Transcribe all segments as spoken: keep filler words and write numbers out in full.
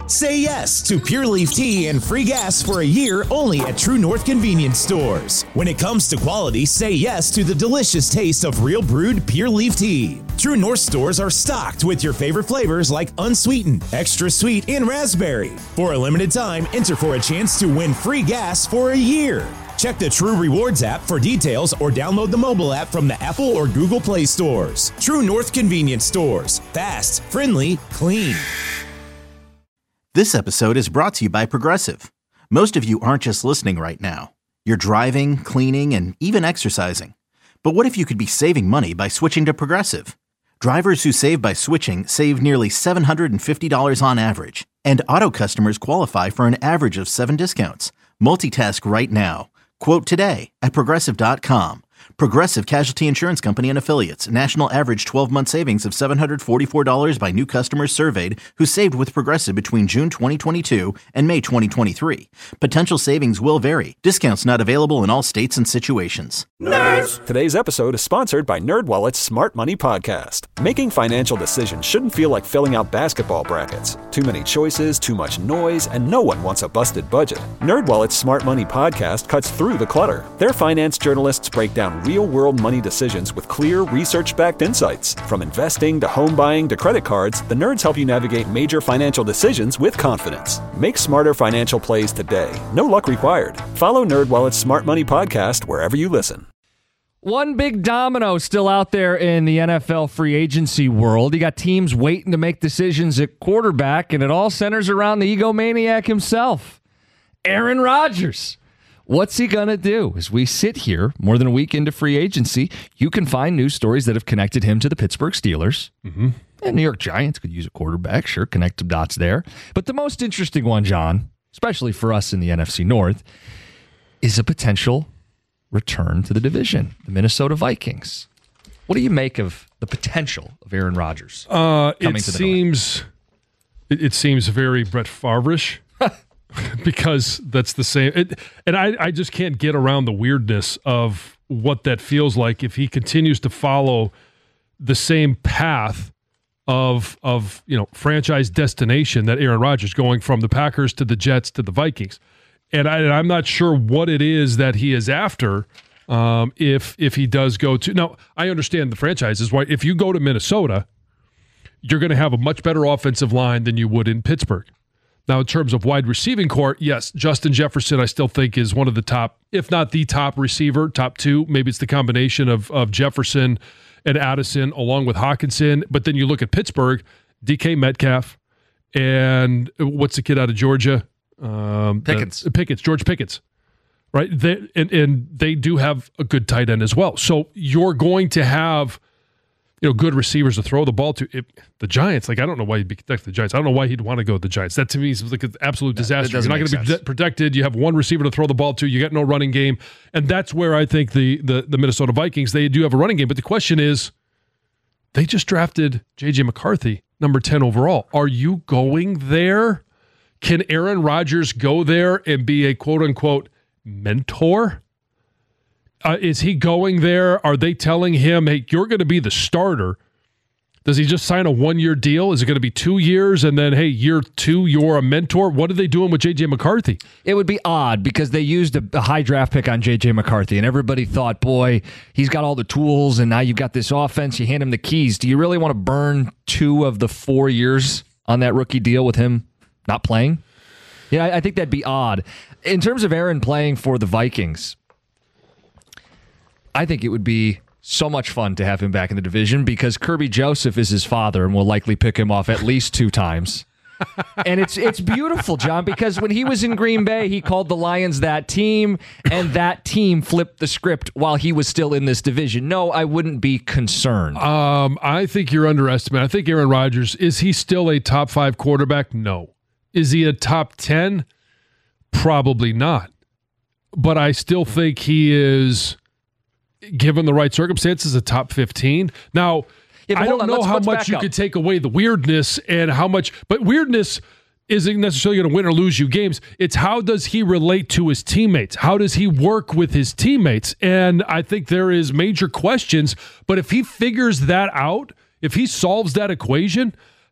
Say yes to Pure Leaf Tea and free gas for a year only at True North Convenience Stores. When it comes to quality, say yes to the delicious taste of real brewed Pure Leaf Tea. True North stores are stocked with your favorite flavors like unsweetened, extra sweet, and raspberry. For a limited time, enter for a chance to win free gas for a year. Check the True Rewards app for details or download the mobile app from the Apple or Google Play stores. True North Convenience Stores. Fast, friendly, clean. This episode is brought to you by Progressive. Most of you aren't just listening right now. You're driving, cleaning, and even exercising. But what if you could be saving money by switching to Progressive? Drivers who save by switching save nearly seven hundred fifty dollars on average. And auto customers qualify for an average of seven discounts. Multitask right now. Quote today at Progressive dot com. Progressive Casualty Insurance Company and Affiliates. National average twelve-month savings of seven hundred forty-four dollars by new customers surveyed who saved with Progressive between June twenty twenty-two and May twenty twenty-three. Potential savings will vary. Discounts not available in all states and situations. Nerds! Today's episode is sponsored by NerdWallet's Smart Money Podcast. Making financial decisions shouldn't feel like filling out basketball brackets. Too many choices, too much noise, and no one wants a busted budget. NerdWallet's Smart Money Podcast cuts through the clutter. Their finance journalists break down real-world money decisions with clear, research-backed insights. From investing to home buying to credit cards, the nerds help you navigate major financial decisions with confidence. Make smarter financial plays today. No luck required. Follow NerdWallet's Smart Money Podcast wherever you listen. One big domino still out there in the N F L free agency world. You got teams waiting to make decisions at quarterback, and it all centers around the egomaniac himself, Aaron Rodgers. What's he going to do? As we sit here more than a week into free agency, you can find news stories that have connected him to the Pittsburgh Steelers. Mm-hmm. And New York Giants could use a quarterback. Sure, connect some dots there. But the most interesting one, John, especially for us in the N F C North, is a potential return to the division, the Minnesota Vikings. What do you make of the potential of Aaron Rodgers? Uh, it seems it, it seems very Brett Favre-ish. Because that's the same. It, and I, I just can't get around the weirdness of what that feels like if he continues to follow the same path of, of you know, franchise destination that Aaron Rodgers, going from the Packers to the Jets to the Vikings. And, I, and I'm not sure what it is that he is after um, if if he does go to. Now, I understand the franchises. Right? If you go to Minnesota, you're going to have a much better offensive line than you would in Pittsburgh. Now, in terms of wide receiving core, yes, Justin Jefferson I still think is one of the top, if not the top receiver, top two. Maybe it's the combination of, of Jefferson and Addison along with Hawkinson. But then you look at Pittsburgh, D K Metcalf, and what's the kid out of Georgia? Um, Pickens. The, Pickens, George Pickens. Right? They, and, and they do have a good tight end as well. So you're going to have, you know, good receivers to throw the ball to. If the Giants, like, I don't know why he'd be protected the Giants. I don't know why he'd want to go to the Giants. That to me is like an absolute disaster. You're not going to be de- protected. You have one receiver to throw the ball to. You got no running game. And that's where I think the, the, the Minnesota Vikings, they do have a running game. But the question is, they just drafted J J McCarthy, number ten overall. Are you going there? Can Aaron Rodgers go there and be a quote-unquote mentor? Uh, is he going there? Are they telling him, hey, you're going to be the starter? Does he just sign a one-year deal? Is it going to be two years and then, hey, year two, you're a mentor? What are they doing with J J McCarthy? It would be odd because they used a, a high draft pick on J J McCarthy, and everybody thought, boy, he's got all the tools, and now you've got this offense. You hand him the keys. Do you really want to burn two of the four years on that rookie deal with him not playing? Yeah, I, I think that'd be odd. In terms of Aaron playing for the Vikings, I think it would be so much fun to have him back in the division because Kirby Joseph is his father and will likely pick him off at least two times. And it's it's beautiful, John, because when he was in Green Bay, he called the Lions that team, and that team flipped the script while he was still in this division. No, I wouldn't be concerned. Um, I think you're underestimating. I think Aaron Rodgers, is he still a top five quarterback? No. Is he a top ten? Probably not. But I still think he is, given the right circumstances, a top fifteen. Now, yeah, I don't on, know let's, how let's much you up. could take away the weirdness and how much, but weirdness isn't necessarily going to win or lose you games. It's how does he relate to his teammates? How does he work with his teammates? And I think there is major questions, but if he figures that out, if he solves that equation,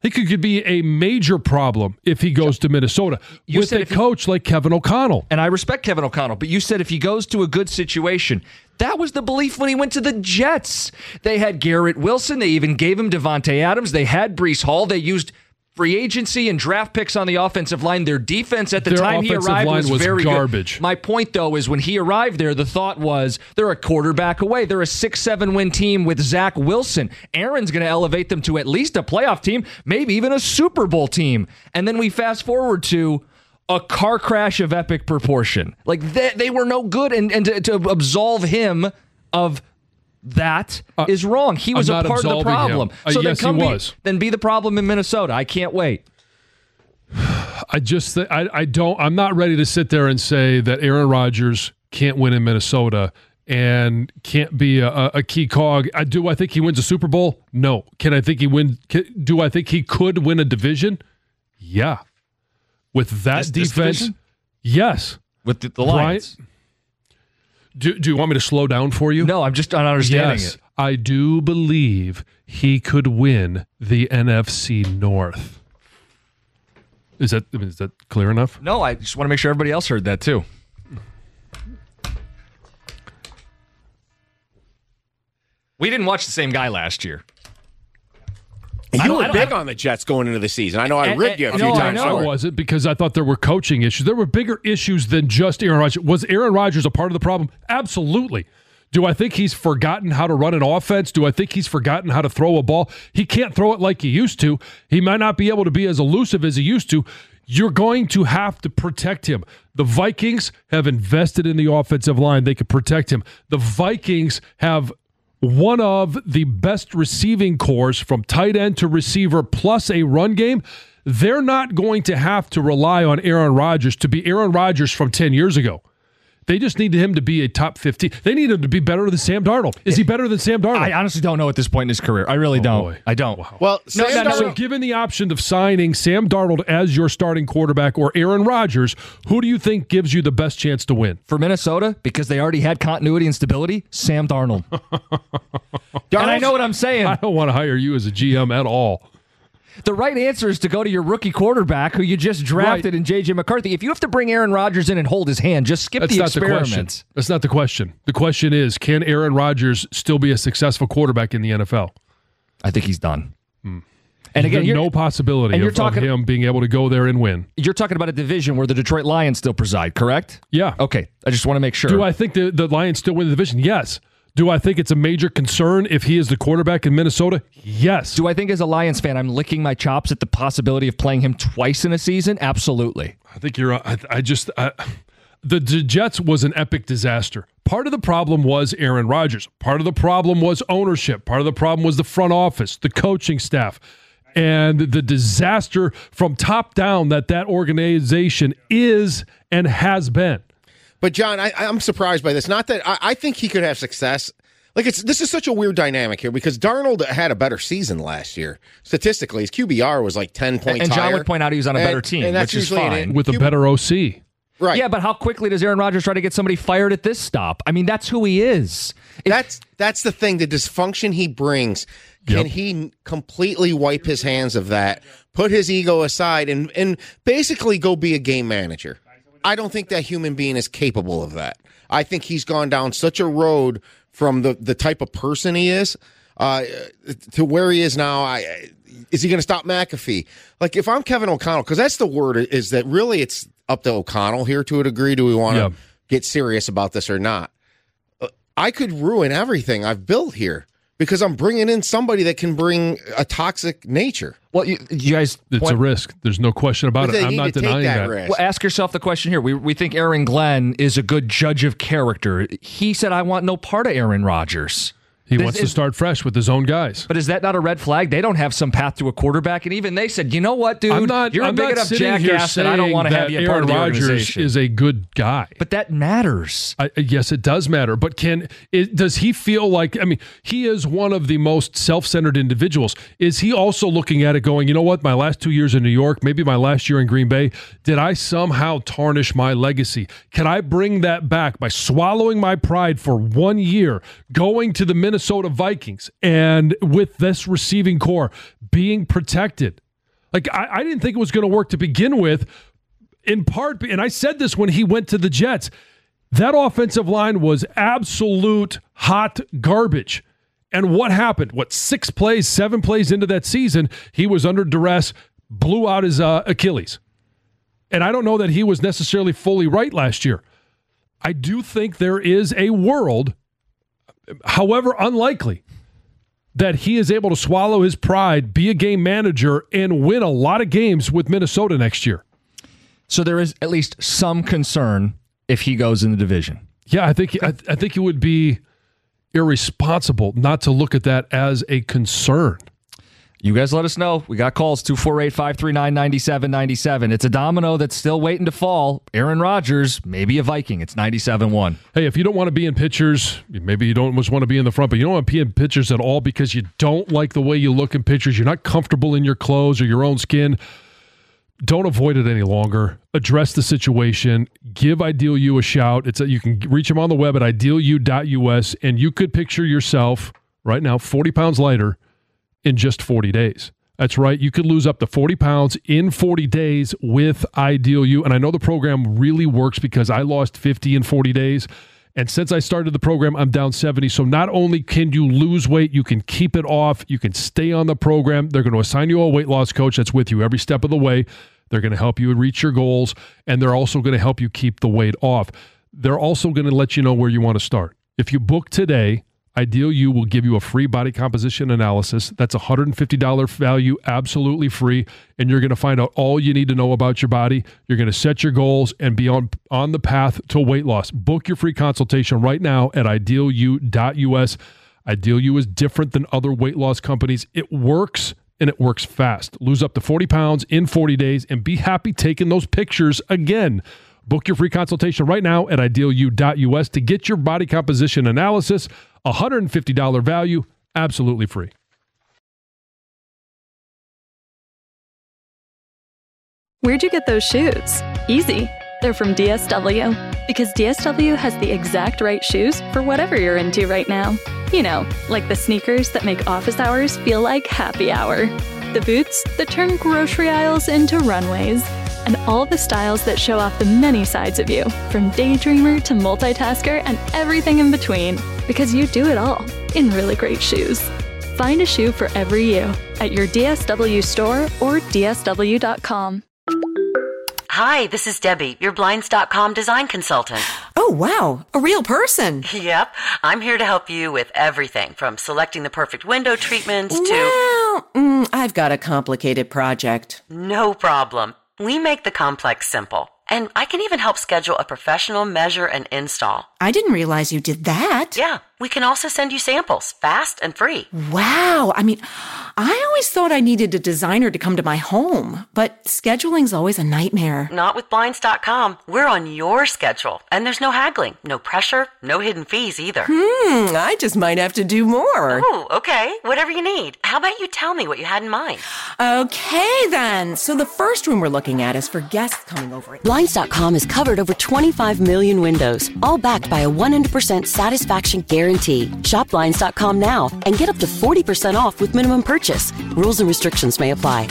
He could, could be a major problem if he goes to Minnesota You with said a if he- coach like Kevin O'Connell. And I respect Kevin O'Connell, but you said if he goes to a good situation, that was the belief when he went to the Jets. They had Garrett Wilson. They even gave him Devontae Adams. They had Breece Hall. They used free agency and draft picks on the offensive line. Their defense at the Their time he offensive arrived line was, was very garbage. good. My point, though, is when he arrived there, the thought was they're a quarterback away. They're a six seven win team with Zach Wilson. Aaron's going to elevate them to at least a playoff team, maybe even a Super Bowl team. And then we fast forward to a car crash of epic proportion. Like, they, they were no good, and, and to, to absolve him of that Uh, is wrong. He was I'm a not part of the absolving problem. him. Uh, so yes, then come he be, was. then be the problem in Minnesota. I can't wait. I just th- I, I don't I'm not ready to sit there and say that Aaron Rodgers can't win in Minnesota and can't be a, a key cog. I do I think he wins a Super Bowl? No. Can I think he win can, do I think he could win a division? Yeah. With that This- this defense? division? Yes. With the, the Brian, Lions. do, do you want me to slow down for you? No, I'm just not understanding Yes. it. I do believe he could win the N F C North. Is that is that clear enough? No, I just want to make sure everybody else heard that too. We didn't watch the same guy last year. I You don't- were I don't- big on the Jets going into the season. I know I And- ribbed you a and- few no, I times. know. for I it. wasn't because I thought there were coaching issues. There were bigger issues than just Aaron Rodgers. Was Aaron Rodgers a part of the problem? Absolutely. Do I think he's forgotten how to run an offense? Do I think he's forgotten how to throw a ball? He can't throw it like he used to. He might not be able to be as elusive as he used to. You're going to have to protect him. The Vikings have invested in the offensive line. They could protect him. The Vikings have one of the best receiving cores from tight end to receiver plus a run game. They're not going to have to rely on Aaron Rodgers to be Aaron Rodgers from ten years ago. They just need him to be a top fifteen. They need him to be better than Sam Darnold. Is he better than Sam Darnold? I honestly don't know at this point in his career. I really don't. boy. I don't. Well, No, Sam no, no, Darnold- So given the option of signing Sam Darnold as your starting quarterback or Aaron Rodgers, who do you think gives you the best chance to win? For Minnesota, because they already had continuity and stability, Sam Darnold. And I know what I'm saying. I don't want to hire you as a G M at all. The right answer is to go to your rookie quarterback who you just drafted Right. in J J McCarthy. If you have to bring Aaron Rodgers in and hold his hand, just skip That's the not the question. experiment. That's not the question. The question is, can Aaron Rodgers still be a successful quarterback in the N F L? I think he's done. And again, There's you're, no possibility and of, you're talking- of him being able to go there and win. you're talking about a division where the Detroit Lions still preside, correct? Yeah. Okay, I just want to make sure. Do I think the, the Lions still win the division? Yes. Do I think it's a major concern if he is the quarterback in Minnesota? Yes. Do I think as a Lions fan, I'm licking my chops at the possibility of playing him twice in a season? Absolutely. I think you're. I, I just. I, the, the Jets was an epic disaster. Part of the problem was Aaron Rodgers. Part of the problem was ownership. Part of the problem was the front office, the coaching staff, and the disaster from top down that that organization is and has been. But John, I, I'm surprised by this. Not that I, I think he could have success. Like it's this is such a weird dynamic here because Darnold had a better season last year. Statistically, his Q B R was like ten points And John higher. would point out he was on a And- better team, and that's which is usually an- fine. With a Q- better O C. right. Yeah, but how quickly does Aaron Rodgers try to get somebody fired at this stop? I mean, that's who he is. It- That's that's the thing. The dysfunction he brings. Can Yep. he completely wipe his hands of that, put his ego aside, and and basically go be a game manager? I don't think that human being is capable of that. I think he's gone down such a road from the, the type of person he is uh, to where he is now. I, is he going to stop McAfee? Like if I'm Kevin O'Connell, because that's the word is that really it's up to O'Connell here to a degree. Do we want to Yeah. get serious about this or not? Uh, I could ruin everything I've built here because I'm bringing in somebody that can bring a toxic nature. well, you, you guys It's point- a risk. There's no question about But it. they I'm need not to take denying that that. risk. Well, ask yourself the question here. We we think Aaron Glenn is a good judge of character. He said, "I want no part of Aaron Rodgers." He This wants to is- start fresh with his own guys. But is that not a red flag? They don't have some path to a quarterback, and even they said, "You know what, dude? I'm not. You're I'm a big not enough sitting here jackass that I don't saying want to have that you a part Aaron of the Rodgers organization." is a good guy. But that matters. I, yes, it does matter. But can it, does he feel like? I mean, he is one of the most self-centered individuals. Is he also looking at it, going, you know what? My last two years in New York, maybe my last year in Green Bay, did I somehow tarnish my legacy? Can I bring that back by swallowing my pride for one year, going to the Minnesota Vikings, and with this receiving core being protected? Like, I, I didn't think it was going to work to begin with, in part, and I said this when he went to the Jets, that offensive line was absolute hot garbage. And what happened? What, six plays, seven plays into that season, he was under duress, blew out his uh, Achilles. And I don't know that he was necessarily fully right last year. I do think there is a world, however unlikely, that he is able to swallow his pride, be a game manager, and win a lot of games with Minnesota next year. So there is at least some concern if he goes in the division. Yeah, I think I, I think it would be irresponsible not to look at that as a concern. You guys let us know. We got calls, two four eight, five three nine, nine seven nine seven. It's a domino that's still waiting to fall. Aaron Rodgers, maybe a Viking. It's ninety-seven one. Hey, if you don't want to be in pictures, maybe you don't just want to be in the front, but you don't want to be in pictures at all because you don't like the way you look in pictures, you're not comfortable in your clothes or your own skin, don't avoid it any longer. Address the situation. Give Ideal You a shout. It's a, you can reach them on the web at ideal u dot u s, and you could picture yourself right now forty pounds lighter in just forty days. That's right. You could lose up to forty pounds in forty days with Ideal You. And I know the program really works because I lost fifty in forty days. And since I started the program, I'm down seventy. So not only can you lose weight, you can keep it off. You can stay on the program. They're going to assign you a weight loss coach that's with you every step of the way. They're going to help you reach your goals. And they're also going to help you keep the weight off. They're also going to let you know where you want to start. If you book today, Ideal You will give you a free body composition analysis. That's a one hundred fifty dollars value, absolutely free. And you're going to find out all you need to know about your body. You're going to set your goals and be on, on the path to weight loss. Book your free consultation right now at ideal u dot u s. Ideal You is different than other weight loss companies. It works, and it works fast. Lose up to forty pounds in forty days and be happy taking those pictures again. Book your free consultation right now at ideal u dot u s to get your body composition analysis. one hundred fifty dollars value, absolutely free. Where'd you get those shoes? Easy. They're from D S W. Because D S W has the exact right shoes for whatever you're into right now. You know, like the sneakers that make office hours feel like happy hour. The boots that turn grocery aisles into runways. And all the styles that show off the many sides of you, from daydreamer to multitasker and everything in between, because you do it all in really great shoes. Find a shoe for every you at your D S W store or D S W dot com. Hi, this is Debbie, your Blinds dot com design consultant. Oh, wow, a real person. Yep, I'm here to help you with everything from selecting the perfect window treatments to... Well, mm, I've got a complicated project. No problem. We make the complex simple, and I can even help schedule a professional measure and install. I didn't realize you did that. Yeah, we can also send you samples, fast and free. Wow, I mean, I always thought I needed a designer to come to my home, but scheduling's always a nightmare. Not with Blinds dot com. We're on your schedule, and there's no haggling, no pressure, no hidden fees either. Hmm, I just might have to do more. Oh, okay, whatever you need. How about you tell me what you had in mind? Okay, then. So the first room we're looking at is for guests coming over. Blinds dot com has covered over twenty-five million windows, all backed by a one hundred percent satisfaction guarantee. Shop Blinds dot com now and get up to forty percent off with minimum purchase. Rules and restrictions may apply.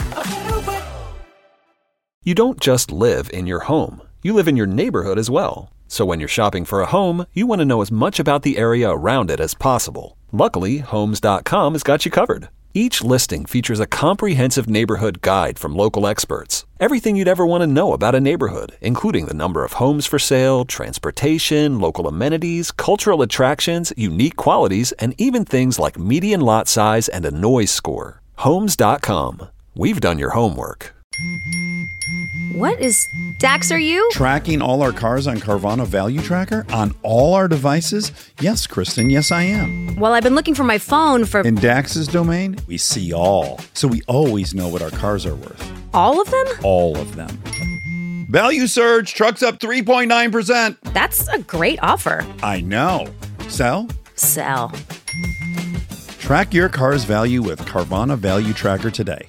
You don't just live in your home. You live in your neighborhood as well. So when you're shopping for a home, you want to know as much about the area around it as possible. Luckily, Homes dot com has got you covered. Each listing features a comprehensive neighborhood guide from local experts. Everything you'd ever want to know about a neighborhood, including the number of homes for sale, transportation, local amenities, cultural attractions, unique qualities, and even things like median lot size and a noise score. Homes dot com. We've done your homework. What is Dax, are you? Tracking all our cars on Carvana Value Tracker on all our devices? Yes, Kristen, yes I am. Well, I've been looking for my phone for... In Dax's domain, we see all. So we always know what our cars are worth. All of them? All of them. Value surge, trucks up three point nine percent. That's a great offer. I know. Sell? Sell. Track your car's value with Carvana Value Tracker today.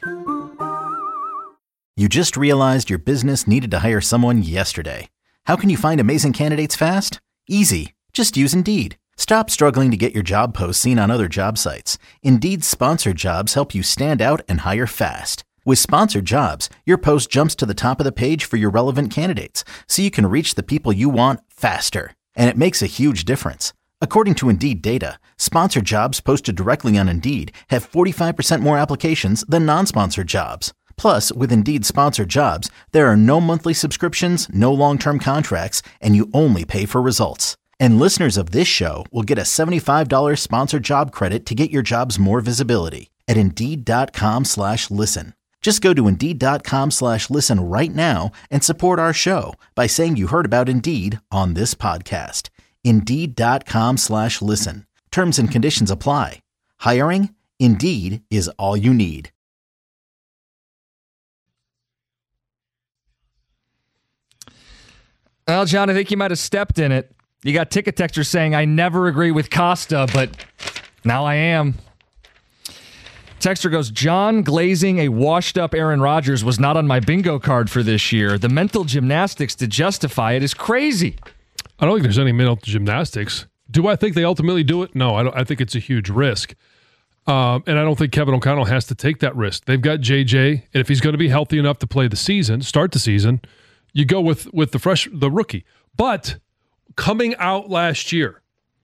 You just realized your business needed to hire someone yesterday. How can you find amazing candidates fast? Easy. Just use Indeed. Stop struggling to get your job posts seen on other job sites. Indeed's sponsored jobs help you stand out and hire fast. With Sponsored Jobs, your post jumps to the top of the page for your relevant candidates, so you can reach the people you want faster. And it makes a huge difference. According to Indeed data, sponsored jobs posted directly on Indeed have forty-five percent more applications than non-sponsored jobs. Plus, with Indeed Sponsored Jobs, there are no monthly subscriptions, no long-term contracts, and you only pay for results. And listeners of this show will get a seventy-five dollars sponsored job credit to get your jobs more visibility at Indeed.com slash listen. Just go to Indeed.com slash listen right now and support our show by saying you heard about Indeed on this podcast. Indeed.com slash listen. Terms and conditions apply. Hiring? Indeed is all you need. Well, John, I think you might have stepped in it. You got ticket texters saying, I never agree with Costa, but now I am. Texter goes, John glazing a washed-up Aaron Rodgers was not on my bingo card for this year. The mental gymnastics to justify it is crazy. I don't think there's any mental gymnastics. Do I think they ultimately do it? No, I don't. I think it's a huge risk. Um, and I don't think Kevin O'Connell has to take that risk. They've got J J, and if he's going to be healthy enough to play the season, start the season, you go with, with the fresh, the rookie. But coming out last year,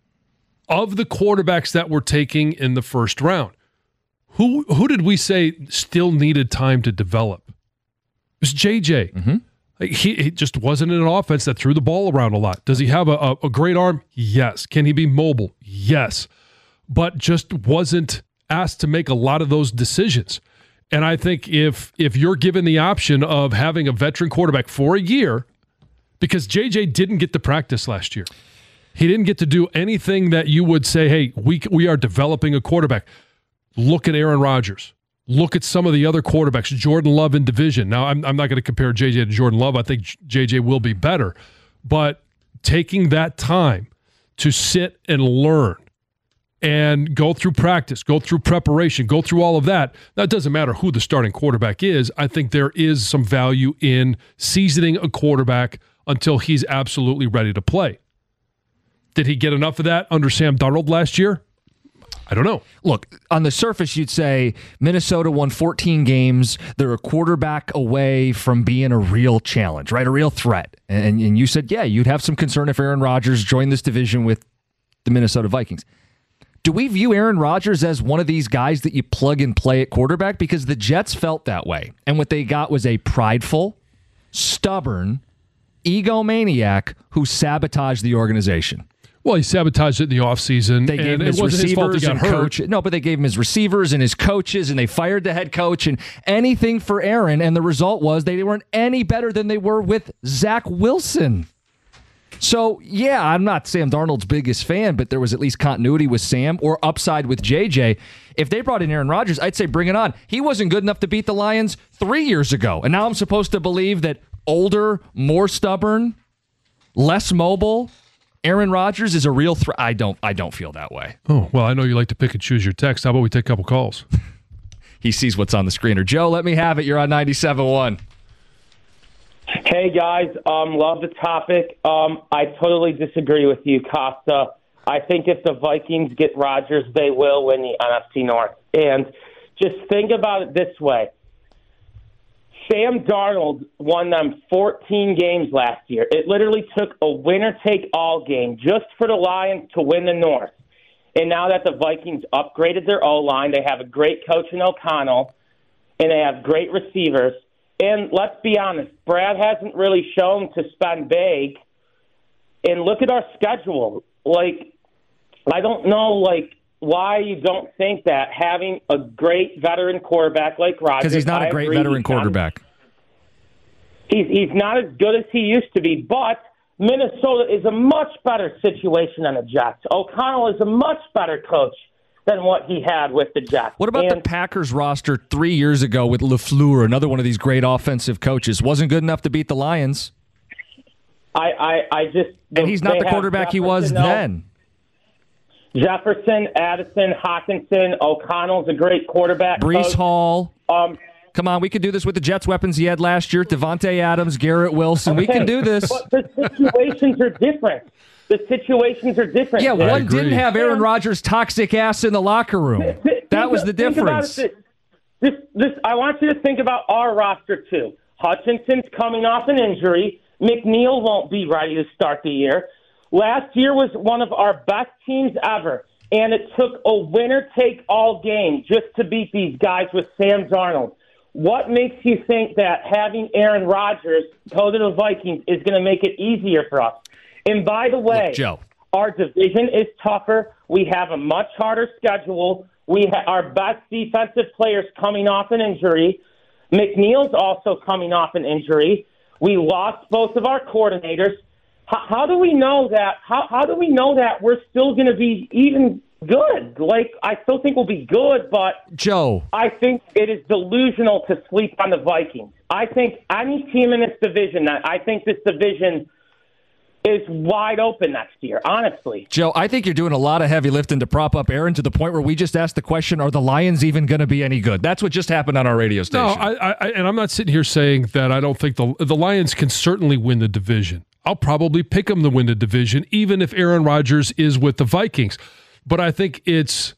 of the quarterbacks that were taking in the first round, Who who did we say still needed time to develop? It was J J. Mm-hmm. Like he, he just wasn't in an offense that threw the ball around a lot. Does he have a, a, a great arm? Yes. Can he be mobile? Yes. But just wasn't asked to make a lot of those decisions. And I think if if you're given the option of having a veteran quarterback for a year, because J J didn't get the practice last year. He didn't get to do anything that you would say, hey, we we are developing a quarterback. Look at Aaron Rodgers. Look at some of the other quarterbacks. Jordan Love in division. Now, I'm, I'm not going to compare J J to Jordan Love. I think J J will be better. But taking that time to sit and learn and go through practice, go through preparation, go through all of that, that doesn't matter who the starting quarterback is. I think there is some value in seasoning a quarterback until he's absolutely ready to play. Did he get enough of that under Sam Darnold last year? I don't know. Look, on the surface, you'd say Minnesota won fourteen games. They're a quarterback away from being a real challenge, right? A real threat. And, and you said, yeah, you'd have some concern if Aaron Rodgers joined this division with the Minnesota Vikings. Do we view Aaron Rodgers as one of these guys that you plug and play at quarterback? Because the Jets felt that way. And what they got was a prideful, stubborn, egomaniac who sabotaged the organization. Well, he sabotaged it in the offseason. They gave him his receivers and coach. No, but they gave him his receivers and his coaches, and they fired the head coach and anything for Aaron. And the result was they weren't any better than they were with Zach Wilson. So, yeah, I'm not Sam Darnold's biggest fan, but there was at least continuity with Sam or upside with J J. If they brought in Aaron Rodgers, I'd say bring it on. He wasn't good enough to beat the Lions three years ago. And now I'm supposed to believe that older, more stubborn, less mobile Aaron Rodgers is a real threat. I don't I don't feel that way. Oh, well, I know you like to pick and choose your text. How about we take a couple calls? He sees what's on the screener. Joe, let me have it. You're on ninety-seven point one. Hey, guys. Um, love the topic. Um, I totally disagree with you, Costa. I think if the Vikings get Rodgers, they will win the N F C North. And just think about it this way. Sam Darnold won them fourteen games last year. It literally took a winner-take-all game just for the Lions to win the North. And now that the Vikings upgraded their O-line, they have a great coach in O'Connell, and they have great receivers. And let's be honest, Brad hasn't really shown to spend big. And look at our schedule. Like, I don't know, like, why you don't think that having a great veteran quarterback like Rodgers. Because he's not a great veteran quarterback. He's, he's not as good as he used to be, but Minnesota is a much better situation than the Jets. O'Connell is a much better coach than what he had with the Jets. What about and, the Packers roster three years ago with LaFleur, another one of these great offensive coaches? Wasn't good enough to beat the Lions. I, I, I just... And he's not the quarterback he was no. then. Jefferson, Addison, Hawkinson, O'Connell's a great quarterback. Breece coach. Hall. Um, Come on, we could do this with the Jets weapons he had last year. Devontae Adams, Garrett Wilson. Okay, we can do this. But the situations are different. The situations are different. Yeah, one didn't have Aaron Rodgers' toxic ass in the locker room. That was the difference. this, this, I want you to think about our roster, too. Hutchinson's coming off an injury. McNeil won't be ready to start the year. Last year was one of our best teams ever, and it took a winner-take-all game just to beat these guys with Sam Darnold. What makes you think that having Aaron Rodgers go to the Vikings is going to make it easier for us? And by the way, Look, Joe. Our division is tougher. We have a much harder schedule. We ha- our best defensive players coming off an injury. McNeil's also coming off an injury. We lost both of our coordinators. How, how do we know that? How, how do we know that we're still going to be even good? Like, I still think we'll be good, but Joe, I think it is delusional to sleep on the Vikings. I think any team in this division, I think this division is wide open next year, honestly. Joe, I think you're doing a lot of heavy lifting to prop up Aaron to the point where we just asked the question, are the Lions even going to be any good? That's what just happened on our radio station. No, I, I, and I'm not sitting here saying that I don't think the the Lions can certainly win the division. I'll probably pick them to win the division, even if Aaron Rodgers is with the Vikings. But I think it's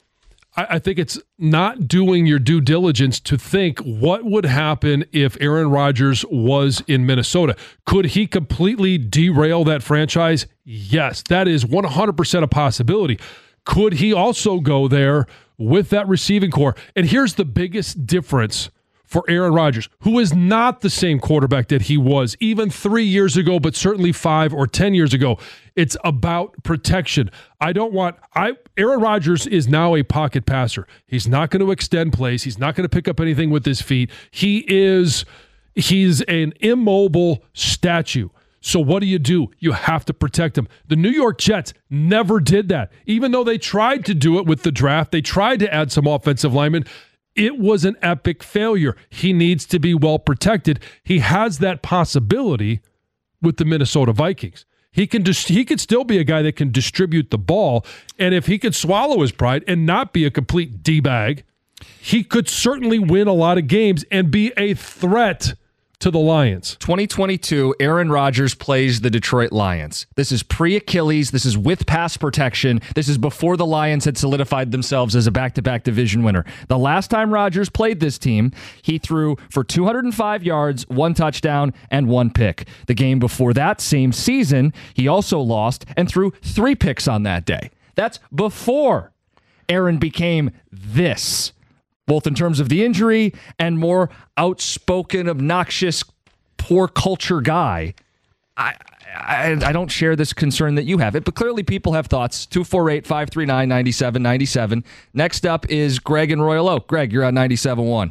I think it's not doing your due diligence to think what would happen if Aaron Rodgers was in Minnesota. Could he completely derail that franchise? Yes, that is one hundred percent a possibility. Could he also go there with that receiving core? And here's the biggest difference for Aaron Rodgers, who is not the same quarterback that he was even three years ago, but certainly five or ten years ago. It's about protection. I don't want I Aaron Rodgers is now a pocket passer. He's not going to extend plays. He's not going to pick up anything with his feet. He is he's an immobile statue. So what do you do? You have to protect him. The New York Jets never did that. Even though they tried to do it with the draft, they tried to add some offensive linemen. It was an epic failure. He needs to be well protected. He has that possibility with the Minnesota Vikings. He can dis- he could still be a guy that can distribute the ball, and if he could swallow his pride and not be a complete D-bag, he could certainly win a lot of games and be a threat to the Lions. twenty twenty-two, Aaron Rodgers plays the Detroit Lions. This is pre-Achilles. This is with pass protection. This is before the Lions had solidified themselves as a back-to-back division winner. The last time Rodgers played this team, he threw for two hundred five yards, one touchdown, and one pick. The game before that same season, he also lost and threw three picks on that day. That's before Aaron became this, both in terms of the injury and more outspoken, obnoxious, poor culture guy. I, I I don't share this concern that you have it, but clearly people have thoughts. two four eight, five three nine, nine seven nine seven. Next up is Greg in Royal Oak. Greg, you're on ninety-seven point one.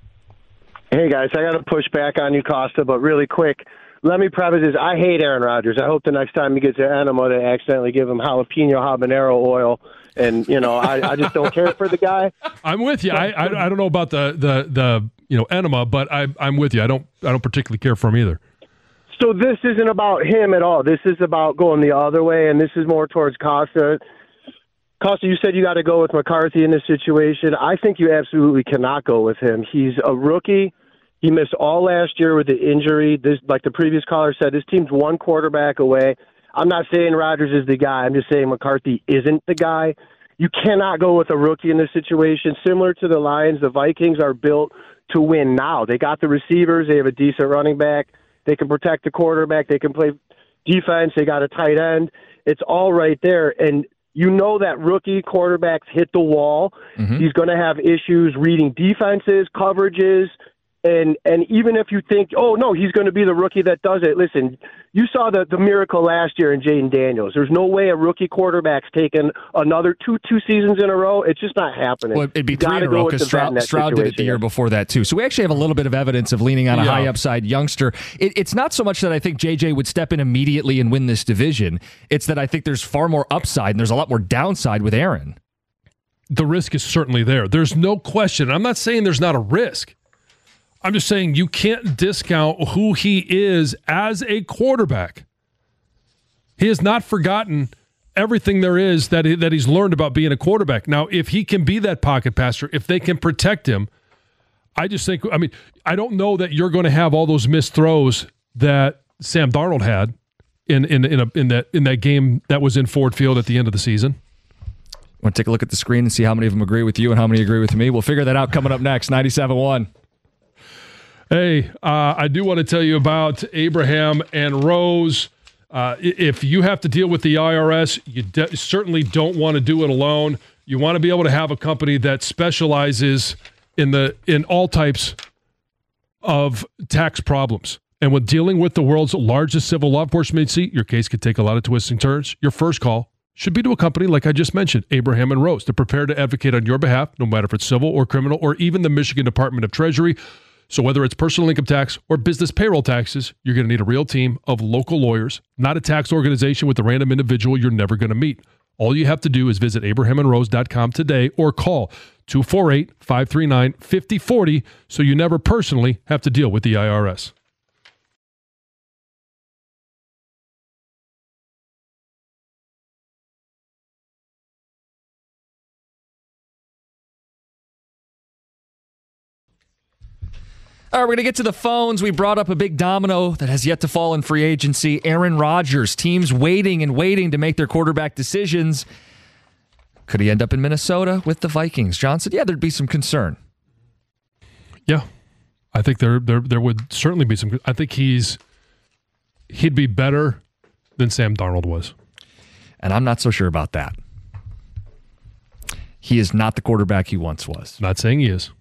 Hey, guys, I got to push back on you, Costa, but really quick. Let me preface this. I hate Aaron Rodgers. I hope the next time he gets an enema, they accidentally give him jalapeno habanero oil. And, you know, I, I just don't care for the guy. I'm with you. I, I I don't know about the the the you know enema, but I I'm with you. I don't I don't particularly care for him either. So this isn't about him at all. This is about going the other way, and this is more towards Costa. Costa, you said you got to go with McCarthy in this situation. I think you absolutely cannot go with him. He's a rookie. He missed all last year with the injury. This, like the previous caller said, this team's one quarterback away. I'm not saying Rodgers is the guy. I'm just saying McCarthy isn't the guy. You cannot go with a rookie in this situation. Similar to the Lions, the Vikings are built to win now. They got the receivers. They have a decent running back. They can protect the quarterback. They can play defense. They got a tight end. It's all right there. And you know that rookie quarterbacks hit the wall. Mm-hmm. He's going to have issues reading defenses, coverages, And and even if you think, oh, no, he's going to be the rookie that does it, listen, you saw the, the miracle last year in Jaden Daniels. There's no way a rookie quarterback's taken another two two seasons in a row. It's just not happening. Well, it'd be three in a row because Stroud, Stroud did it the year before that, too. So we actually have a little bit of evidence of leaning on a yeah. high-upside youngster. It, it's not so much that I think J J would step in immediately and win this division. It's that I think there's far more upside and there's a lot more downside with Aaron. The risk is certainly there. There's no question. I'm not saying there's not a risk. I'm just saying you can't discount who he is as a quarterback. He has not forgotten everything there is that he, that he's learned about being a quarterback. Now, if he can be that pocket passer, if they can protect him, I just think, I mean, I don't know that you're going to have all those missed throws that Sam Darnold had in in in, a, in that in that game that was in Ford Field at the end of the season. Want to take a look at the screen and see how many of them agree with you and how many agree with me? We'll figure that out coming up next. ninety-seven point one. Hey, uh, I do want to tell you about Abraham and Rose. Uh, if you have to deal with the I R S, you de- certainly don't want to do it alone. You want to be able to have a company that specializes in the in all types of tax problems. And when dealing with the world's largest civil law enforcement agency, your case could take a lot of twists and turns. Your first call should be to a company like I just mentioned, Abraham and Rose. They're prepared to advocate on your behalf, no matter if it's civil or criminal, or even the Michigan Department of Treasury. So whether it's personal income tax or business payroll taxes, you're going to need a real team of local lawyers, not a tax organization with a random individual you're never going to meet. All you have to do is visit abraham and rose dot com today or call two four eight, five three nine, five oh four oh so you never personally have to deal with the I R S. All right, we're going to get to the phones. We brought up a big domino that has yet to fall in free agency. Aaron Rodgers, teams waiting and waiting to make their quarterback decisions. Could he end up in Minnesota with the Vikings? John said, yeah, there'd be some concern. Yeah, I think there there there would certainly be some. I think he's he'd be better than Sam Darnold was. And I'm not so sure about that. He is not the quarterback he once was. Not saying he is.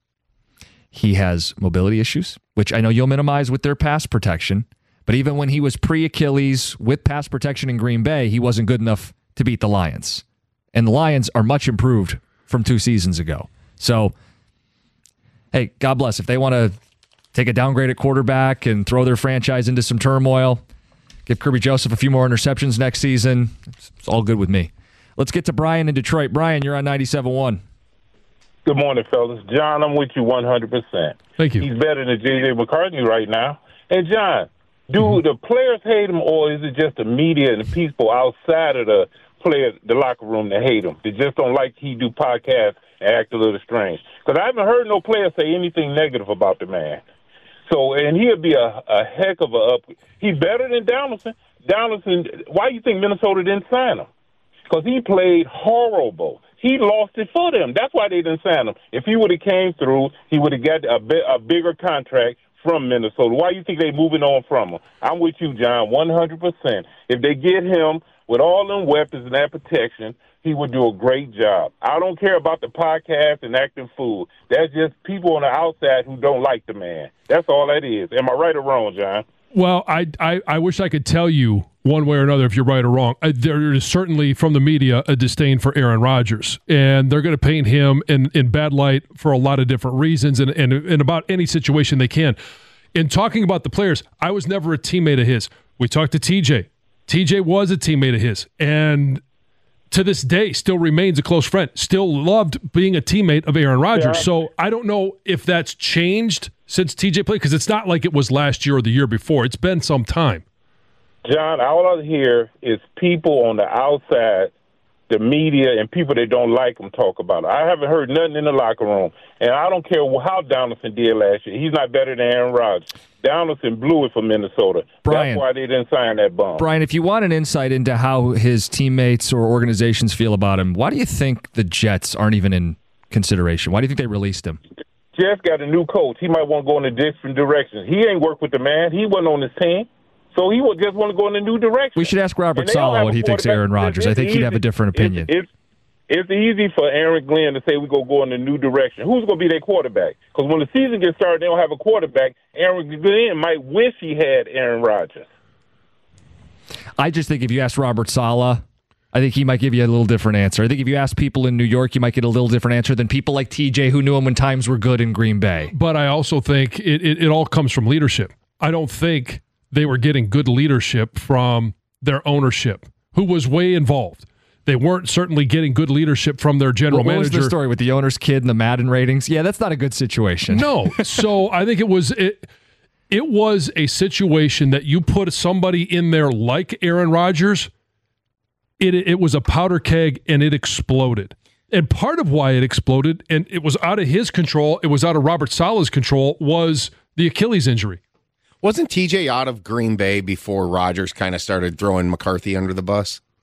He has mobility issues, which I know you'll minimize with their pass protection. But even when he was pre-Achilles with pass protection in Green Bay, he wasn't good enough to beat the Lions. And the Lions are much improved from two seasons ago. So, hey, God bless. If they want to take a downgrade at quarterback and throw their franchise into some turmoil, give Kirby Joseph a few more interceptions next season, it's all good with me. Let's get to Brian in Detroit. Brian, you're on ninety-seven point one. Good morning, fellas. John, I'm with you one hundred percent. Thank you. He's better than J J McCartney right now. And, John, do Mm-hmm. the players hate him, or is it just the media and the people outside of the player, the locker room that hate him? They just don't like he do podcasts and act a little strange. Because I haven't heard no player say anything negative about the man. So, and he'll be a, a heck of a up. He's better than Donaldson. Donaldson, why do you think Minnesota didn't sign him? Because he played horrible. He lost it for them. That's why they didn't sign him. If he would have came through, he would have got a, bi- a bigger contract from Minnesota. Why do you think they're moving on from him? I'm with you, John, one hundred percent. If they get him with all them weapons and that protection, he would do a great job. I don't care about the podcast and acting fool. That's just people on the outside who don't like the man. That's all that is. Am I right or wrong, John? Well, I, I, I wish I could tell you one way or another if you're right or wrong. Uh, there is certainly from the media a disdain for Aaron Rodgers, and they're going to paint him in, in bad light for a lot of different reasons and, and, and about any situation they can. In talking about the players, I was never a teammate of his. We talked to T J. T J was a teammate of his, and to this day still remains a close friend, still loved being a teammate of Aaron Rodgers. Yeah. So I don't know if that's changed since T J played, because it's not like it was last year or the year before. It's been some time. John, all I hear is people on the outside, the media, and people that don't like him talk about it. I haven't heard nothing in the locker room, and I don't care how Donaldson did last year. He's not better than Aaron Rodgers. Donaldson blew it for Minnesota. Brian, that's why they didn't sign that bum. Brian, if you want an insight into how his teammates or organizations feel about him, why do you think the Jets aren't even in consideration? Why do you think they released him? Jets got a new coach. He might want to go in a different direction. He ain't worked with the man. He wasn't on his team. So he would just want to go in a new direction. We should ask Robert Saleh what he thinks of Aaron Rodgers. I think easy. he'd have a different opinion. It's, it's, it's easy for Aaron Glenn to say we're going to go in a new direction. Who's going to be their quarterback? Because when the season gets started, they don't have a quarterback. Aaron Glenn might wish he had Aaron Rodgers. I just think if you ask Robert Saleh, I think he might give you a little different answer. I think if you ask people in New York, you might get a little different answer than people like T J who knew him when times were good in Green Bay. But I also think it, it, it all comes from leadership. I don't think they were getting good leadership from their ownership, who was way involved. They weren't certainly getting good leadership from their general what, what manager. What was the story with the owner's kid and the Madden ratings? Yeah, that's not a good situation. No. So I think it was it, it was a situation that you put somebody in there like Aaron Rodgers, it it was a powder keg and it exploded. And part of why it exploded, and it was out of his control, it was out of Robert Saleh's control, was the Achilles injury. Wasn't T J out of Green Bay before Rodgers kind of started throwing McCarthy under the bus?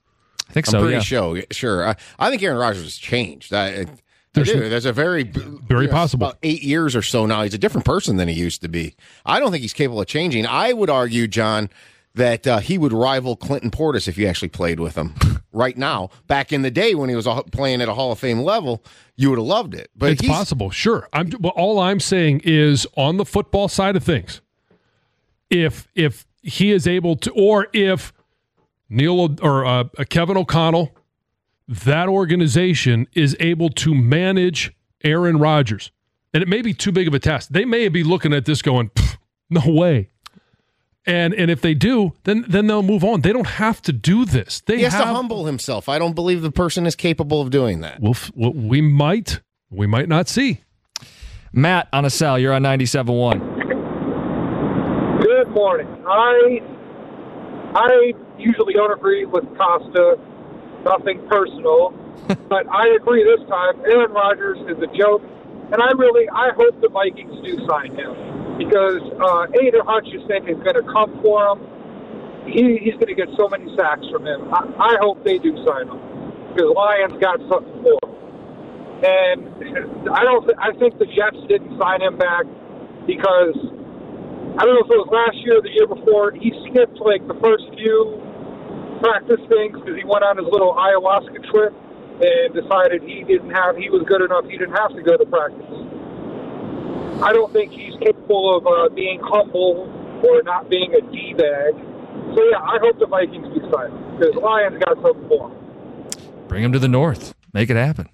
I think I'm so, pretty yeah. sure. Sure. I, I think Aaron Rodgers has changed. I, I There's, do. There's a very, very you know, possible. About eight years or so now, he's a different person than he used to be. I don't think he's capable of changing. I would argue, John, that uh, he would rival Clinton Portis if you actually played with him right now. Back in the day when he was playing at a Hall of Fame level, you would have loved it. But it's possible, sure. I'm. Well, all I'm saying is on the football side of things, if if he is able to, or if Neil or uh, Kevin O'Connell, that organization is able to manage Aaron Rodgers, and it may be too big of a task. They may be looking at this going, no way. And and if they do, then then they'll move on. They don't have to do this. They he has have, to humble himself. I don't believe the person is capable of doing that. We'll, we might, we might not see. Matt on a cell, you're on ninety-seven point one. Good morning. I I usually don't agree with Costa. Nothing personal, but I agree this time. Aaron Rodgers is a joke, and I really I hope the Vikings do sign him because uh, Aiden Hutchinson is going to come for him. He, he's going to get so many sacks from him. I, I hope they do sign him because Lions got something for him. And I don't. Th- I think the Jets didn't sign him back because I don't know if it was last year or the year before. He skipped like the first few practice things because he went on his little ayahuasca trip and decided he didn't have he was good enough he didn't have to go to practice. I don't think he's capable of uh, being humble or not being a D-bag. So yeah, I hope the Vikings do sign him because Lions got something for him. Bring him to the North. Make it happen.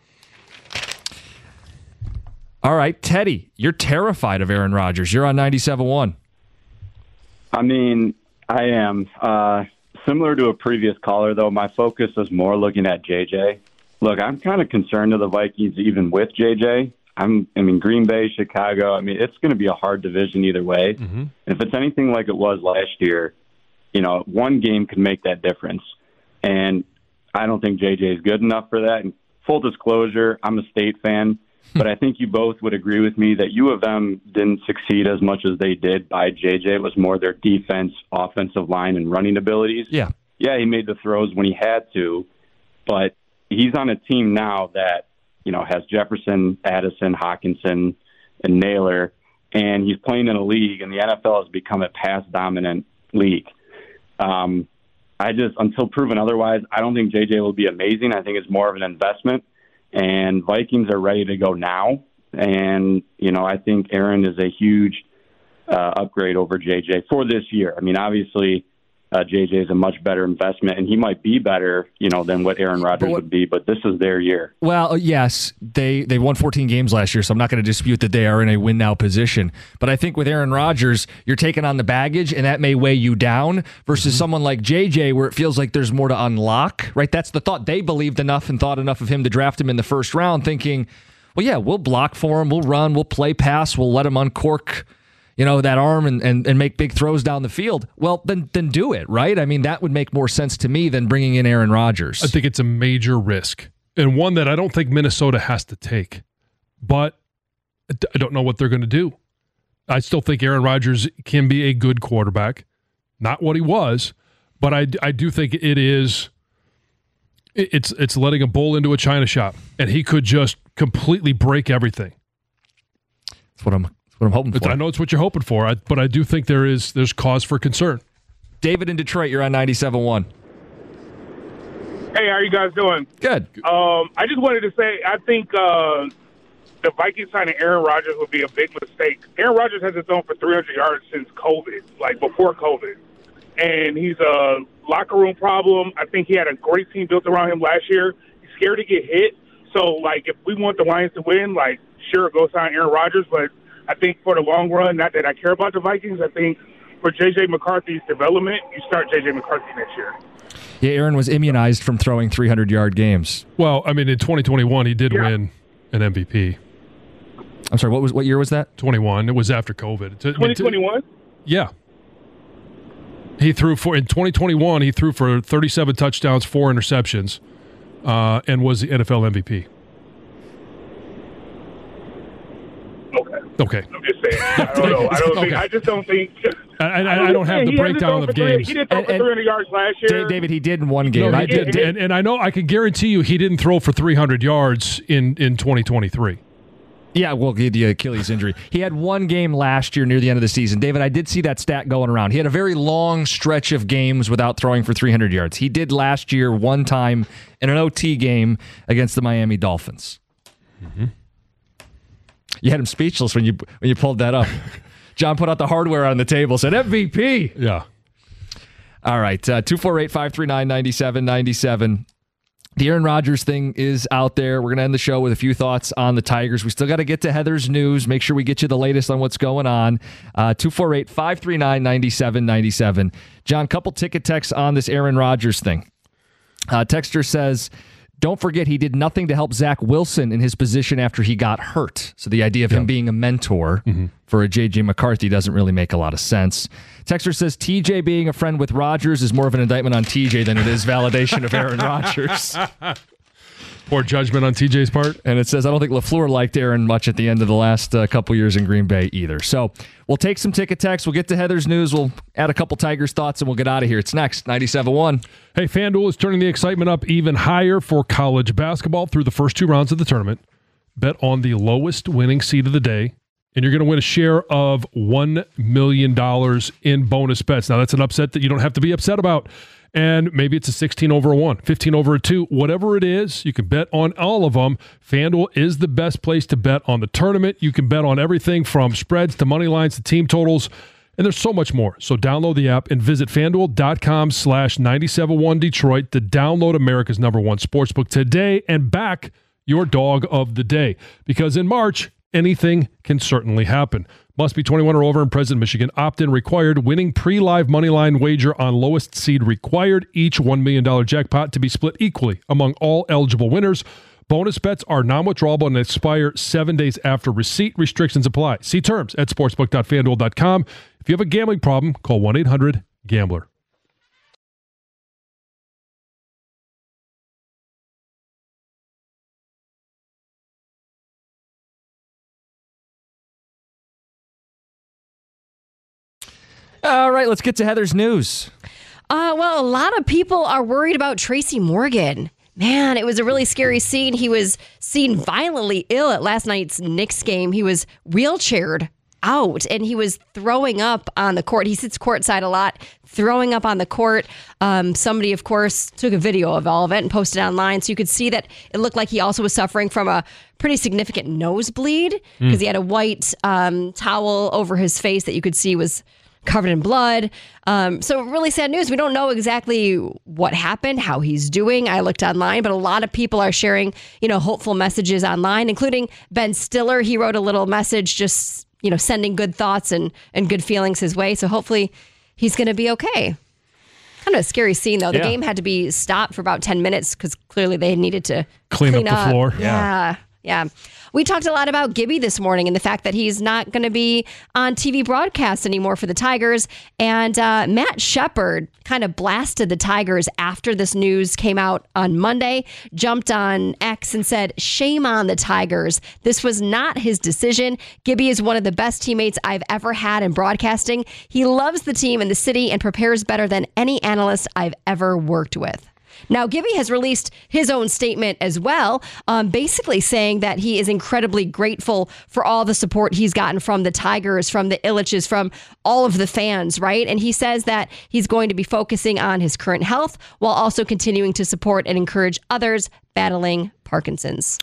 All right, Teddy, you're terrified of Aaron Rodgers. You're on ninety-seven point one. I mean, I am. Uh, Similar to a previous caller, though, my focus is more looking at J J. Look, I'm kind of concerned of the Vikings even with J J. I'm, I mean, Green Bay, Chicago, I mean, it's going to be a hard division either way. Mm-hmm. If it's anything like it was last year, you know, one game could make that difference. And I don't think J J is good enough for that. And full disclosure, I'm a State fan, but I think you both would agree with me that U of M didn't succeed as much as they did by J J. It was more their defense, offensive line, and running abilities. Yeah. Yeah, he made the throws when he had to, but he's on a team now that, you know, has Jefferson, Addison, Hawkinson, and Naylor, and he's playing in a league, and the N F L has become a pass-dominant league. Um, I just, until proven otherwise, I don't think J J will be amazing. I think it's more of an investment. And Vikings are ready to go now. And, you know, I think Aaron is a huge uh, upgrade over J J for this year. I mean, obviously, uh, J J is a much better investment, and he might be better, you know, than what Aaron Rodgers what, would be, but this is their year. Well, yes, they, they won fourteen games last year, so I'm not going to dispute that they are in a win-now position. But I think with Aaron Rodgers, you're taking on the baggage, and that may weigh you down versus mm-hmm. someone like J J where it feels like there's more to unlock, right? That's the thought. They believed enough and thought enough of him to draft him in the first round thinking, well, yeah, we'll block for him, we'll run, we'll play pass, we'll let him uncork you know, that arm and, and, and make big throws down the field. Well, then then do it, right? I mean, that would make more sense to me than bringing in Aaron Rodgers. I think it's a major risk, and one that I don't think Minnesota has to take. But I don't know what they're going to do. I still think Aaron Rodgers can be a good quarterback. Not what he was, but I, I do think it is it's it's letting a bull into a china shop, and he could just completely break everything. That's what I'm What I'm hoping for. I know it's what you're hoping for, I, but I do think there is there's cause for concern. David in Detroit, you're on ninety-seven point one. Hey, how are you guys doing? Good. Um, I just wanted to say I think uh, the Vikings signing Aaron Rodgers would be a big mistake. Aaron Rodgers hasn't thrown for three hundred yards since COVID, like before COVID. And he's a locker room problem. I think he had a great team built around him last year. He's scared to get hit. So, like, if we want the Lions to win, like, sure, go sign Aaron Rodgers, but I think for the long run, not that I care about the Vikings, I think for J J. McCarthy's development, you start J J. McCarthy next year. Yeah, Aaron was immunized from throwing three hundred-yard games. Well, I mean, in twenty twenty-one, he did yeah. win an M V P. I'm sorry, what was what year was that? twenty-one. It was after COVID. twenty twenty-one? Yeah. He threw for in twenty twenty-one, he threw for thirty-seven touchdowns, four interceptions, uh, and was the N F L M V P. Okay. Okay. I'm just saying. I don't know. I don't okay. think. I just don't think. I, I, I don't have the breakdown of games. He didn't throw for three hundred yards last year. David, he did in one game. No, I he did, did, and, and I know I can guarantee you he didn't throw for three hundred yards in, in twenty twenty-three. Yeah, well, the Achilles injury. He had one game last year near the end of the season. David, I did see that stat going around. He had a very long stretch of games without throwing for three hundred yards. He did last year one time in an O T game against the Miami Dolphins. Mm-hmm. You had him speechless when you when you pulled that up. John put out the hardware on the table, said M V P. Yeah. All right, uh, two four eight, five three nine, nine seven nine seven. The Aaron Rodgers thing is out there. We're going to end the show with a few thoughts on the Tigers. We still got to get to Heather's news. Make sure we get you the latest on what's going on. Uh, two four eight, five three nine, nine seven nine seven. John, couple ticket texts on this Aaron Rodgers thing. Uh, Texter says, don't forget he did nothing to help Zach Wilson in his position after he got hurt. So the idea of yeah. him being a mentor mm-hmm. for a J J McCarthy doesn't really make a lot of sense. Texter says T J being a friend with Rodgers is more of an indictment on T J than it is validation of Aaron Rodgers. Poor judgment on T J's part. And it says, I don't think LaFleur liked Aaron much at the end of the last uh, couple years in Green Bay either. So we'll take some ticket texts. We'll get to Heather's news. We'll add a couple Tigers thoughts, and we'll get out of here. It's next, ninety-seven point one. Hey, FanDuel is turning the excitement up even higher for college basketball through the first two rounds of the tournament. Bet on the lowest winning seed of the day, and you're going to win a share of one million dollars in bonus bets. Now, that's an upset that you don't have to be upset about. And maybe it's a sixteen over a one, fifteen over a two, whatever it is, you can bet on all of them. FanDuel is the best place to bet on the tournament. You can bet on everything from spreads to money lines to team totals, and there's so much more. So download the app and visit FanDuel.com slash 971 Detroit to download America's number one sportsbook today and back your dog of the day. Because in March, anything can certainly happen. Must be twenty-one or over and present in Michigan. Opt-in required. Winning pre-live moneyline wager on lowest seed required. Each one million dollars jackpot to be split equally among all eligible winners. Bonus bets are non-withdrawable and expire seven days after receipt. Restrictions apply. See terms at sportsbook dot fan duel dot com. If you have a gambling problem, call one eight hundred gambler. All right, let's get to Heather's news. Uh, well, a lot of people are worried about Tracy Morgan. Man, it was a really scary scene. He was seen violently ill at last night's Knicks game. He was wheelchaired out, and he was throwing up on the court. He sits courtside a lot, throwing up on the court. Um, somebody, of course, took a video of all of it and posted it online, so you could see that it looked like he also was suffering from a pretty significant nosebleed because mm. he had a white um, towel over his face that you could see was covered in blood. Um, so really sad news. We don't know exactly what happened, how he's doing. I looked online, but a lot of people are sharing, you know, hopeful messages online, including Ben Stiller. He wrote a little message just, you know, sending good thoughts and, and good feelings his way. So hopefully he's going to be okay. Kind of a scary scene, though. The yeah. game had to be stopped for about ten minutes because clearly they needed to clean, clean up, up the floor. Yeah. Yeah. We talked a lot about Gibby this morning and the fact that he's not going to be on T V broadcasts anymore for the Tigers. And uh, Matt Shepard kind of blasted the Tigers after this news came out on Monday, jumped on X and said, shame on the Tigers. This was not his decision. Gibby is one of the best teammates I've ever had in broadcasting. He loves the team and the city and prepares better than any analyst I've ever worked with. Now, Gibby has released his own statement as well, um, basically saying that he is incredibly grateful for all the support he's gotten from the Tigers, from the Ilitches, from all of the fans, right? And he says that he's going to be focusing on his current health while also continuing to support and encourage others battling Parkinson's.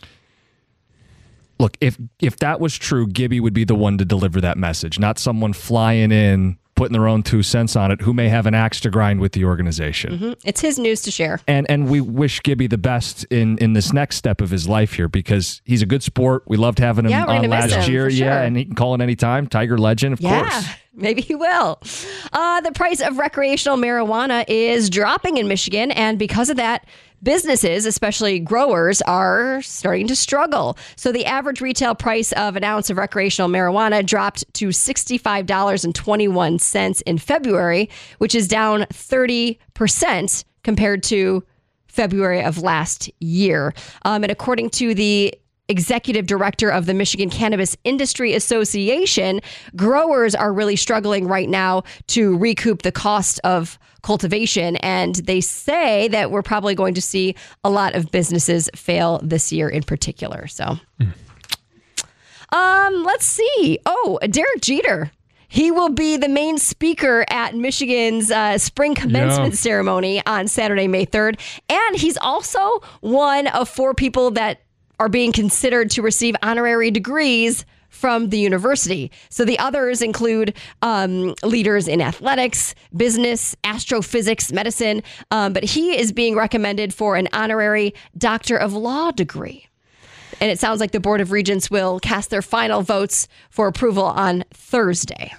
Look, if if that was true, Gibby would be the one to deliver that message, not someone flying in, putting their own two cents on it, who may have an axe to grind with the organization. Mm-hmm. It's his news to share. And and we wish Gibby the best in, in this next step of his life here because he's a good sport. We loved having him yeah, on last him, year. Sure. Yeah, and he can call in anytime. Tiger legend, of yeah. course. Maybe he will. Uh, the price of recreational marijuana is dropping in Michigan, and because of that, businesses, especially growers, are starting to struggle. So the average retail price of an ounce of recreational marijuana dropped to sixty-five dollars and twenty-one cents in February, which is down thirty percent compared to February of last year. Um, and according to the executive director of the Michigan Cannabis Industry Association. Growers are really struggling right now to recoup the cost of cultivation, and they say that we're probably going to see a lot of businesses fail this year in particular. So, mm. um, let's see. Oh, Derek Jeter. He will be the main speaker at Michigan's uh, spring commencement yeah. ceremony on Saturday, May third. And he's also one of four people that are being considered to receive honorary degrees from the university. So the others include um, leaders in athletics, business, astrophysics, medicine. Um, but he is being recommended for an honorary Doctor of Law degree. And it sounds like the Board of Regents will cast their final votes for approval on Thursday.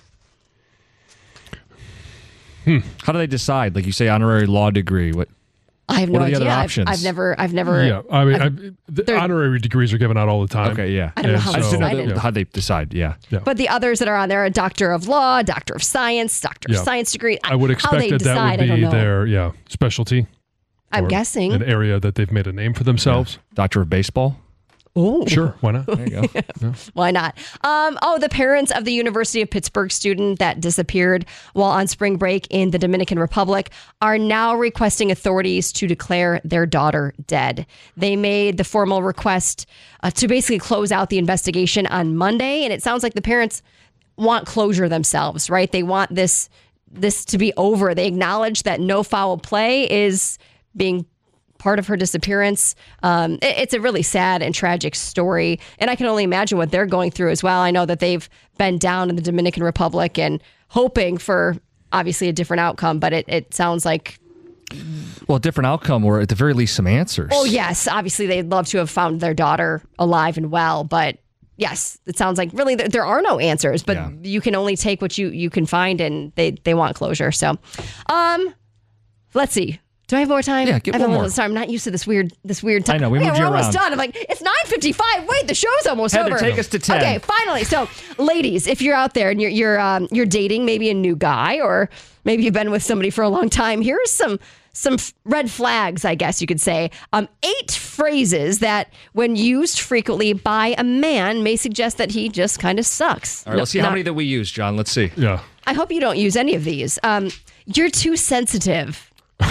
Hmm. How do they decide? Like you say, honorary law degree. What? I have what no are the idea. other I've, options? I've never, I've never. Yeah, I mean, I've, I've, the honorary degrees are given out all the time. Okay, yeah. I don't know how I just they didn't know decide the- it. how they decide. Yeah. yeah. But the others that are on there are Doctor of Law, Doctor of Science, Doctor Yeah. of Science degree. I would how expect they that decide, that I would don't be know. their yeah specialty. I'm or guessing. an area that they've made a name for themselves. Yeah. Doctor of Baseball. Oh, sure. Why not? There you go. Yeah. Why not? Um, oh, the parents of the University of Pittsburgh student that disappeared while on spring break in the Dominican Republic are now requesting authorities to declare their daughter dead. They made the formal request uh, to basically close out the investigation on Monday, and it sounds like the parents want closure themselves, right? They want this this to be over. They acknowledge that no foul play is being part of her disappearance. Um, it, it's a really sad and tragic story. And I can only imagine what they're going through as well. I know that they've been down in the Dominican Republic and hoping for obviously a different outcome, but it, it sounds like. Well, a different outcome or at the very least some answers. Oh, yes. Obviously, they'd love to have found their daughter alive and well, but yes, it sounds like really there, there are no answers, but Yeah. you can only take what you, you can find, and they, they want closure. So, um, let's see. Do I have more time? Yeah, give I have one a little- more. Sorry, I'm not used to this weird this weird time. I know, we Okay, moved we're you almost around. done. I'm like, it's nine fifty-five. Wait, the show's almost Heather, over. take us to ten. Okay, finally. So, ladies, if you're out there and you're you're um, you're dating maybe a new guy, or maybe you've been with somebody for a long time, here's some some f- red flags, I guess you could say. Um, eight phrases that, when used frequently by a man, may suggest that he just kind of sucks. All right, No- let's see how not- many that we use, John. Let's see. Yeah. I hope you don't use any of these. Um, you're too sensitive.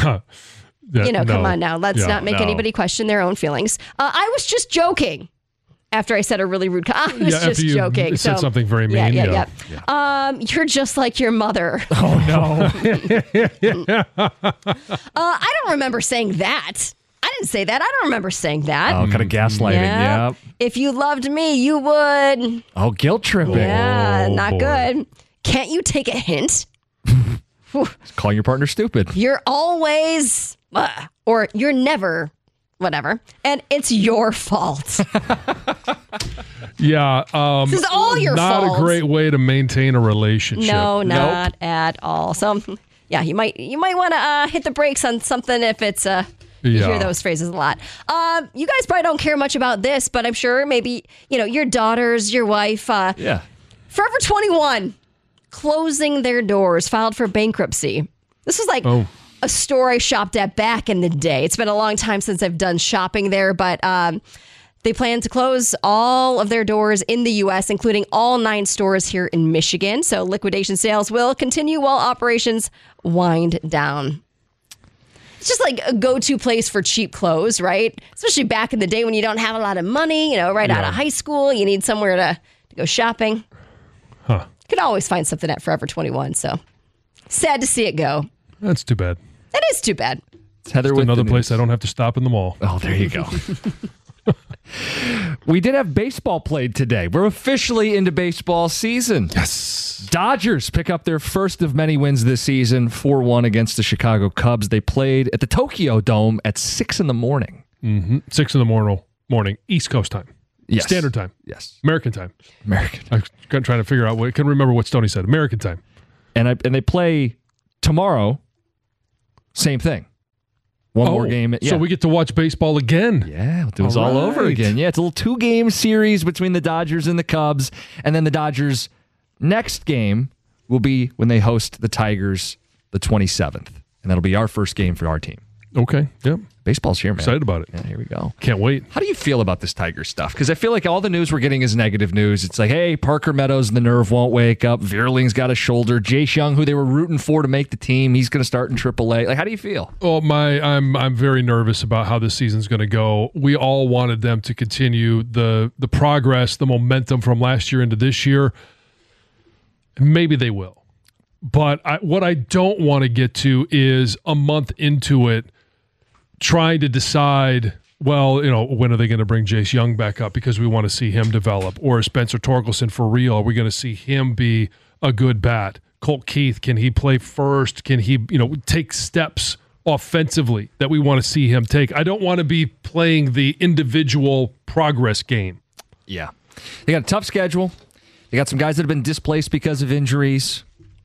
Yeah, You know, come no. on now. Let's Yeah, not make no. anybody question their own feelings. Uh, I was just joking after I said a really rude co- I was Yeah, after just you joking. said So, something very yeah, mean, Yeah, yeah. yeah. Um, you're just like your mother. Oh, no. Uh, I don't remember saying that. I didn't say that. I don't remember saying that. Oh, kind of gaslighting. Yeah. Yep. If you loved me, you would. Oh, guilt tripping. Yeah, Oh, not boy. good. Can't you take a hint? Call your partner stupid. You're always, uh, or you're never, whatever. And it's your fault. Yeah. Um, This is all your not fault. a great way to maintain a relationship. No, not at all. So, yeah, you might you might want to uh, hit the brakes on something if it's uh, you Yeah. hear those phrases a lot. Um, you guys probably don't care much about this, but I'm sure maybe you know your daughters, your wife. Uh, Yeah. Forever twenty-one closing their doors, filed for bankruptcy. This was like Oh. a store I shopped at back in the day. It's been a long time since I've done shopping there, but um, they plan to close all of their doors in the U S, including all nine stores here in Michigan. So liquidation sales will continue while operations wind down. It's just like a go-to place for cheap clothes, right? Especially back in the day when you don't have a lot of money, you know, right out Yeah. of high school, you need somewhere to, to go shopping. Huh. You can always find something at Forever twenty-one, so sad to see it go. That's too bad. That is too bad. It's Heather Just with another the place news. I don't have to stop in the mall. Oh, there you go. We did have baseball played today. We're officially into baseball season. Yes. Dodgers pick up their first of many wins this season, four one against the Chicago Cubs. They played at the Tokyo Dome at six in the morning. Mm-hmm. Six in the morning, morning, East Coast time. Yes. Standard time. Yes. American time. American. I was trying to figure out what, I couldn't remember what Stoney said. American time. And I, and they play tomorrow, same thing. One Oh, more game. So we get to watch baseball again. Yeah, it was All all over right. again. Yeah, it's a little two-game series between the Dodgers and the Cubs. And then the Dodgers' next game will be when they host the Tigers the twenty-seventh. And that'll be our first game for our team. Okay. Yep. Baseball's here, man. Excited about it. Yeah, here we go. Can't wait. How do you feel about this Tiger stuff? Because I feel like all the news we're getting is negative news. It's like, hey, Parker Meadows and the nerve won't wake up. Veerling's got a shoulder. Jace Young, who they were rooting for to make the team, he's going to start in triple A. Like, how do you feel? Oh, my, I'm I'm very nervous about how this season's going to go. We all wanted them to continue the the progress, the momentum from last year into this year. Maybe they will. But I, what I don't want to get to is a month into it, trying to decide, well, you know, when are they going to bring Jace Young back up because we want to see him develop? Or Spencer Torkelson for real? Are we going to see him be a good bat? Colt Keith, can he play first? Can he, you know, take steps offensively that we want to see him take? I don't want to be playing the individual progress game. Yeah. They got a tough schedule. They got some guys that have been displaced because of injuries.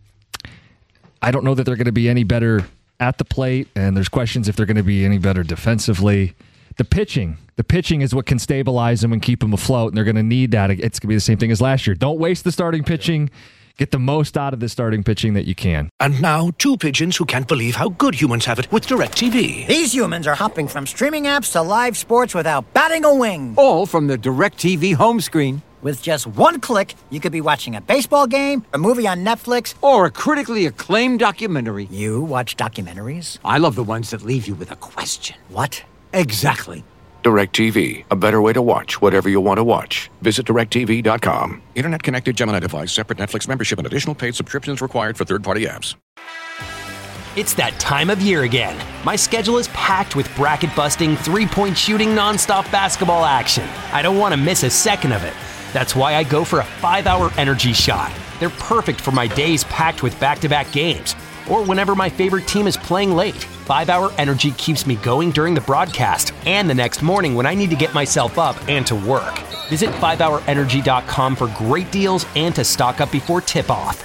I don't know that they're going to be any better at the plate, and there's questions if they're going to be any better defensively. The pitching, the pitching is what can stabilize them and keep them afloat, and they're going to need that. It's going to be the same thing as last year. Don't waste the starting pitching. Get the most out of the starting pitching that you can. And now, two pigeons who can't believe how good humans have it with DirecTV. These humans are hopping from streaming apps to live sports without batting a wing. All from the DirecTV home screen. With just one click, you could be watching a baseball game, a movie on Netflix, or a critically acclaimed documentary. You watch documentaries? I love the ones that leave you with a question. What? Exactly. DirecTV, a better way to watch whatever you want to watch. Visit direct T V dot com. Internet connected Gemini device, separate Netflix membership, and additional paid subscriptions required for third-party apps. It's that time of year again. My schedule is packed with bracket-busting, three-point shooting, nonstop basketball action. I don't want to miss a second of it. That's why I go for a five-hour energy shot. They're perfect for my days packed with back-to-back games, or whenever my favorite team is playing late. five-hour energy keeps me going during the broadcast and the next morning when I need to get myself up and to work. Visit five hour energy dot com for great deals and to stock up before tip-off.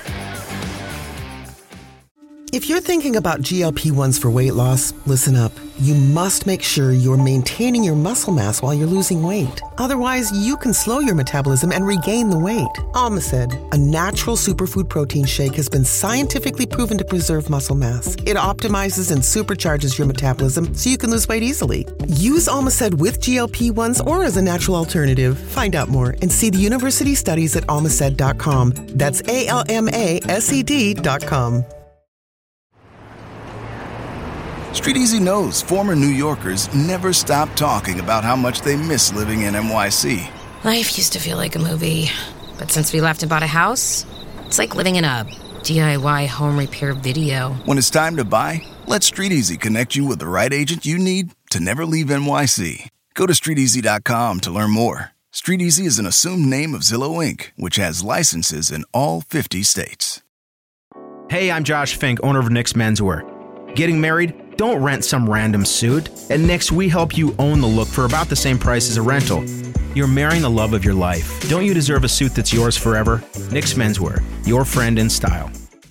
If you're thinking about G L P ones for weight loss, listen up. You must make sure you're maintaining your muscle mass while you're losing weight. Otherwise, you can slow your metabolism and regain the weight. Almacid, a natural superfood protein shake, has been scientifically proven to preserve muscle mass. It optimizes and supercharges your metabolism so you can lose weight easily. Use Almacid with G L P ones or as a natural alternative. Find out more and see the university studies at almacid dot com. That's A L M A S E D dot com. StreetEasy knows former New Yorkers never stop talking about how much they miss living in N Y C. Life used to feel like a movie, but since we left and bought a house, it's like living in a D I Y home repair video. When it's time to buy, let StreetEasy connect you with the right agent you need to never leave N Y C. Go to street easy dot com to learn more. StreetEasy is an assumed name of Zillow Incorporated, which has licenses in all fifty states. Hey, I'm Josh Fink, owner of Nick's Menswear. Getting married? Don't rent some random suit. At Nick's, we help you own the look for about the same price as a rental. You're marrying the love of your life. Don't you deserve a suit that's yours forever? Nick's Menswear, your friend in style.